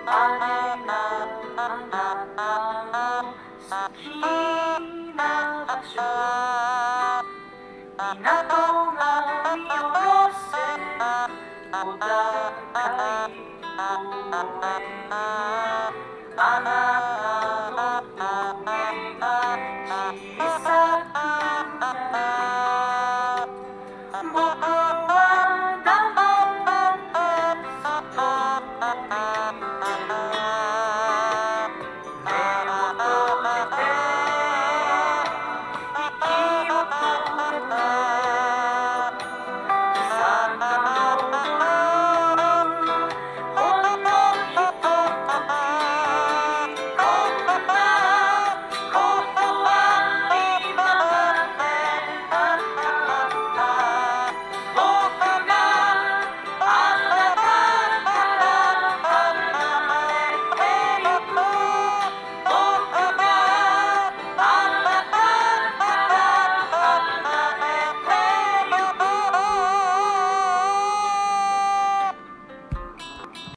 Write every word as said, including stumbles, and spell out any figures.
あれがあなたの好きな場所、港が見下ろせ小高い公園、あなたの影が小さくなる。僕は黙ってそこにいる。